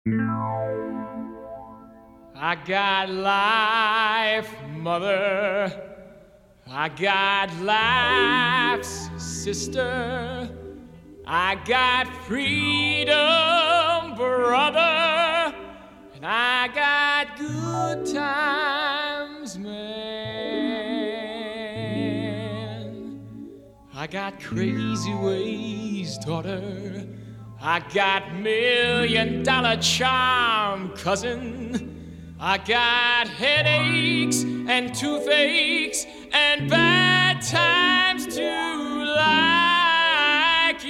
I got life, mother. I got life's sister. I got freedom, brother. And I got good times, man. I got crazy ways, daughter. I got $1,000,000 charm, cousin. I got headaches and toothaches and bad times too, like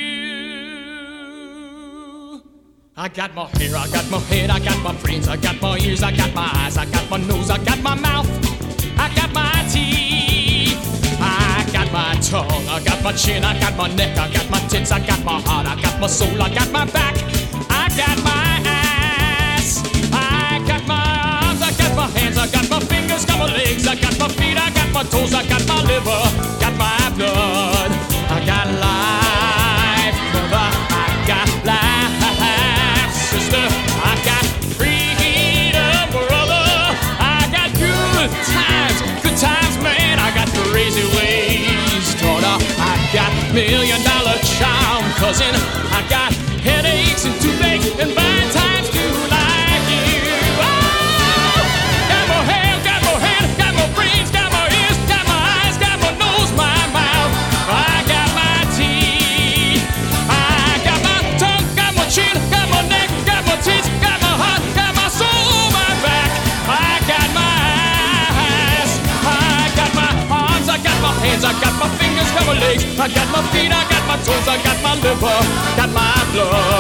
you. I got my hair, I got my head, I got my brains, I got my ears, I got my eyes, I got my nose, I got my mouth, I got my teeth, I got my tongue, I got my chin, I got my neck, I got my tits, I got my heart, I got my soul, I got my back, I got my ass, I got my arms, I got my hands, I got my fingers, got my legs, I got my feet, I got my toes, I got my liver, got my blood, I got life, mother, I got life, sister, I got freedom, brother, I got good times, man, I got crazy ways, daughter, I got $1,000,000 charm, cousin, I got headaches and toothaches and bad times too, like you. Oh, got my hair, got my head, got my brains, got my ears, got my eyes, got my nose, my mouth. I got my teeth, I got my tongue, got my chin, got my neck, got my tits, got my heart, got my soul, my back. I got my eyes, I got my arms, I got my hands, I got my fingers, got my legs, I got my feet, I got my toes, I got my liver, got my blood.